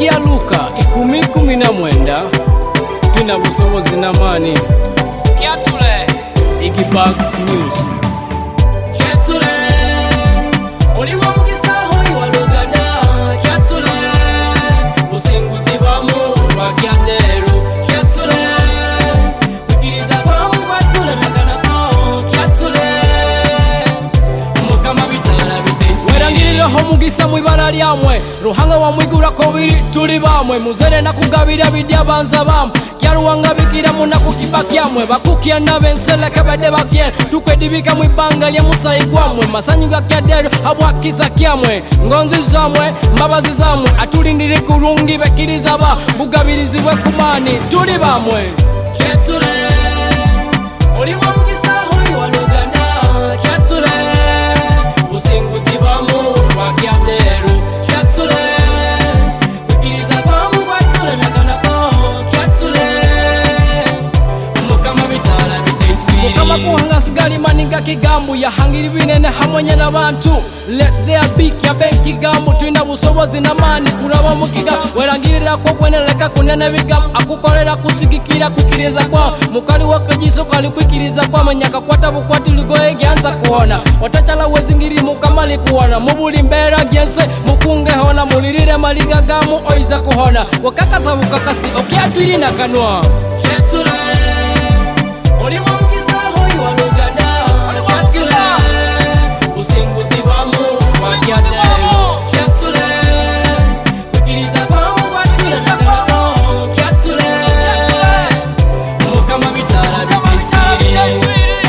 ya Luka 10:19 tuna busobozi n'amaani kyatule Igibags Music kyatule oliwo mugisa hoyi walugada kyatule businguzi bamu bakyatero kyatule bikiriza bamu batule nakanako kyatule mukama bitala bitesi werangiriraho mugisa mwibara lyamwe ruhanga wa mwigura ko biri tuli bamwe muzere nakugabira bidya banza bamwe kyaruwanga bikira munaku kibakyamwe bakukia nabensele kabade bakye tukwedibika mwibanga lya musayi gwamwe masanyu gakyadero abwakiza kyamwe ngonzi zamwe mbabazi zamwe atulindire kurungi bekiriza ba bugabirizibwe kumani tuli bamwe kyatule oliwo mugisa hoyi waluganda kyatule businguzi bamu bakyatero kyatule bikiriza bamu batule nakanako kyatule mukama bitala bitesiri mukama kuhanga sigali maninga kigambu yahangira binene hamwenye n'abantu let there be kyabenki gambu twina busobozi n'amani kuraba mukiga werangirira ko kweneleka kunene bigambu akukolera kusigikira kwikiriza kwa mukali wakajiso kali kwikiriza kwa manyaka kwata bukwati ligoye gyanza kuona watachala wezingiri mukamali kuona mubuli mbera gyense mukunge hona mulirire maliga gamu oiza kuhona wakakaza bukakasi okyatwiri nakanwa kyatule oliwo mugisa hoyi walugada kyatule businguzi bamu wakyatero kyatule bikiriza bamu batule nakanako kyatule mukama bitala bitesiri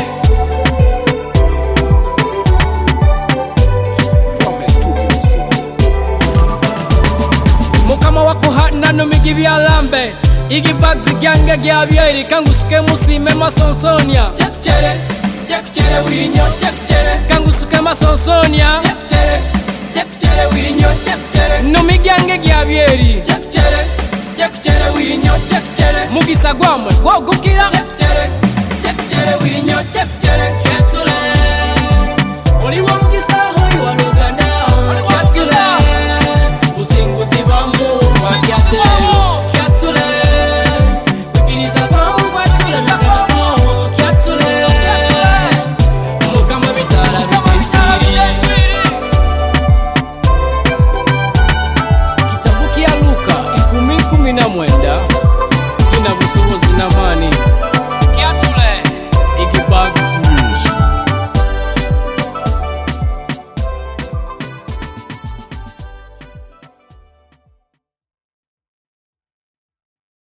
mukama wakuhana numigi byalambe Igibags gyange gyabyeri kangusuke musime masonsonia chakchere wirinyo chakchere kangusuke masonsonia chakchere wirinyo chakchere numi gyange gyabyeri chakchere wirinyo chakchere mugisa gwamwe gwogukira chakchere wirinyo chakchere kyatule oliwo mugisa